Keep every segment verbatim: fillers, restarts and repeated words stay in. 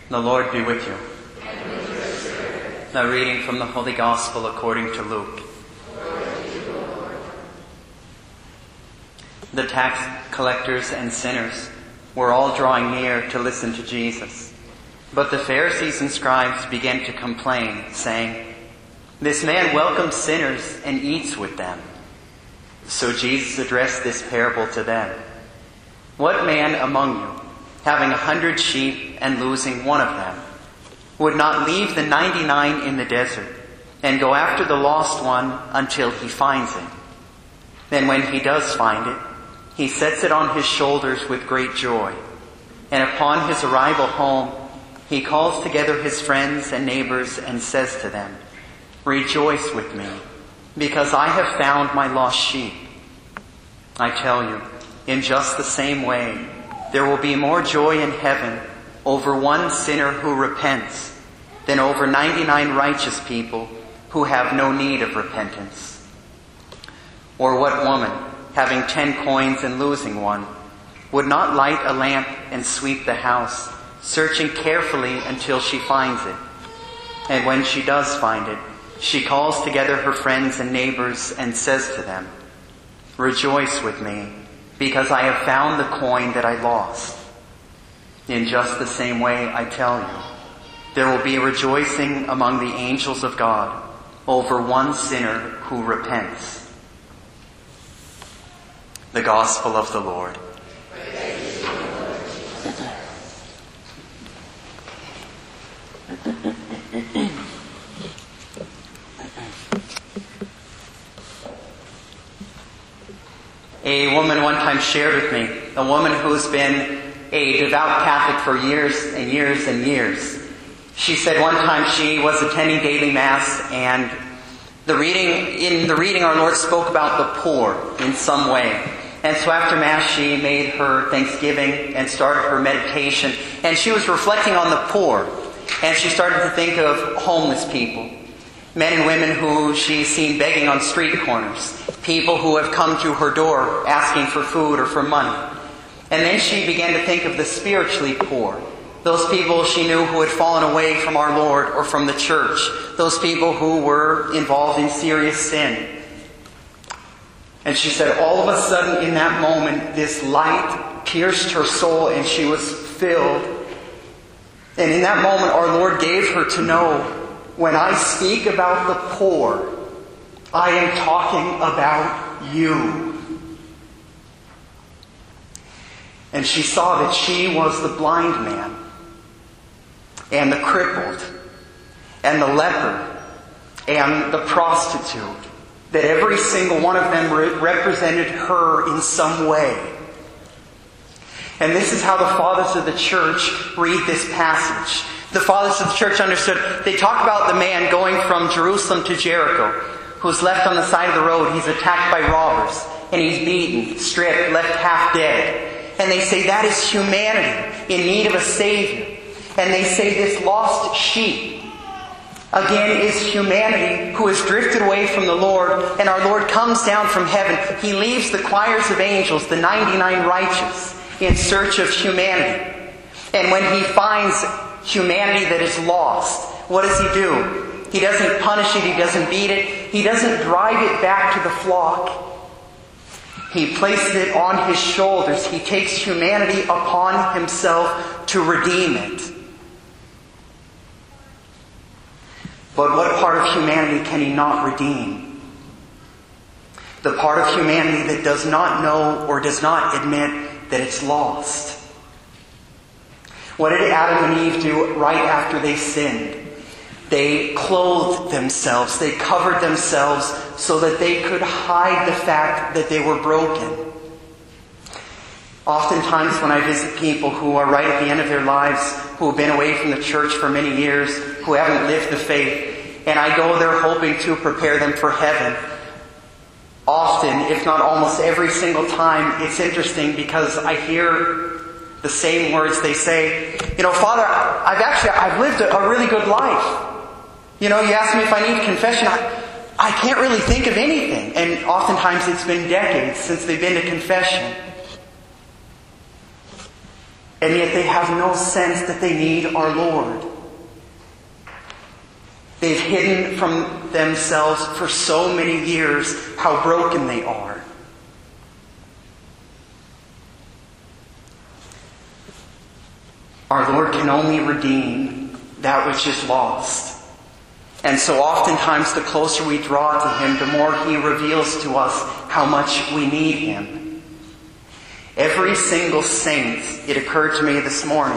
The Lord be with you. A reading from the Holy Gospel according to Luke. The tax collectors and sinners were all drawing near to listen to Jesus. But the Pharisees and scribes began to complain, saying, "This man welcomes sinners and eats with them." So Jesus addressed this parable to them. "What man among you, having a hundred sheep and losing one of them, would not leave the ninety-nine in the desert and go after the lost one until he finds it? Then when he does find it, he sets it on his shoulders with great joy. And upon his arrival home, he calls together his friends and neighbors and says to them, 'Rejoice with me, because I have found my lost sheep.' I tell you, in just the same way, there will be more joy in heaven over one sinner who repents than over ninety-nine righteous people who have no need of repentance. Or what woman, having ten coins and losing one, would not light a lamp and sweep the house, searching carefully until she finds it? And when she does find it, she calls together her friends and neighbors and says to them, 'Rejoice with me, because I have found the coin that I lost.' In just the same way, I tell you, there will be rejoicing among the angels of God over one sinner who repents." The Gospel of the Lord. A woman one time shared with me, a woman who's been a devout Catholic for years and years and years. She said one time she was attending daily Mass, and the reading in the reading our Lord spoke about the poor in some way. And so after Mass she made her thanksgiving and started her meditation, and she was reflecting on the poor, and she started to think of homeless people, men and women who she's seen begging on street corners, people who have come to her door asking for food or for money. And then she began to think of the spiritually poor, those people she knew who had fallen away from our Lord or from the church, those people who were involved in serious sin. And she said all of a sudden in that moment, this light pierced her soul and she was filled. And in that moment, our Lord gave her to know, when I speak about the poor, I am talking about you. And she saw that she was the blind man, and the crippled, and the leper, and the prostitute, that every single one of them re- represented her in some way. And this is how the fathers of the church read this passage. The fathers of the church understood, they talk about the man going from Jerusalem to Jericho, who's left on the side of the road. He's attacked by robbers, and he's beaten, stripped, left half dead. And they say that is humanity in need of a Savior. And they say this lost sheep, again, is humanity who has drifted away from the Lord, and our Lord comes down from heaven. He leaves the choirs of angels, the ninety-nine righteous, in search of humanity. And when he finds humanity that is lost, what does he do? He doesn't punish it, he doesn't beat it, he doesn't drive it back to the flock. He places it on his shoulders. He takes humanity upon himself to redeem it. But what part of humanity can he not redeem? The part of humanity that does not know or does not admit that it's lost. What did Adam and Eve do right after they sinned? They clothed themselves. They covered themselves so that they could hide the fact that they were broken. Oftentimes when I visit people who are right at the end of their lives, who have been away from the church for many years, who haven't lived the faith, and I go there hoping to prepare them for heaven, often, if not almost every single time, it's interesting because I hear the same words. They say, you know, Father, I've actually, I've lived a, a really good life. You know, you ask me if I need confession. I, I can't really think of anything. And oftentimes it's been decades since they've been to confession. and yet they have no sense that they need our Lord. They've hidden from themselves for so many years how broken they are. Our Lord can only redeem that which is lost. And so oftentimes the closer we draw to Him, the more He reveals to us how much we need Him. Every single saint, it occurred to me this morning,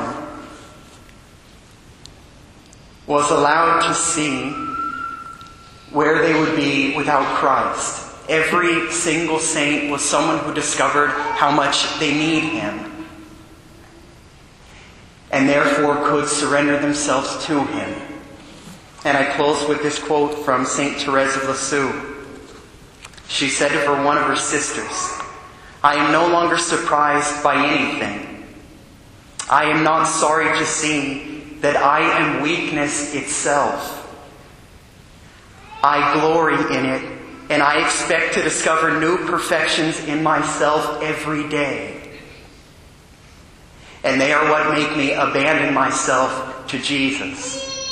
was allowed to see where they would be without Christ. Every single saint was someone who discovered how much they need Him, and therefore could surrender themselves to Him. And I close with this quote from Saint Therese of Lisieux. She said to her, one of her sisters, "I am no longer surprised by anything. I am not sorry to see that I am weakness itself. I glory in it, and I expect to discover new perfections in myself every day. And they are what make me abandon myself to Jesus.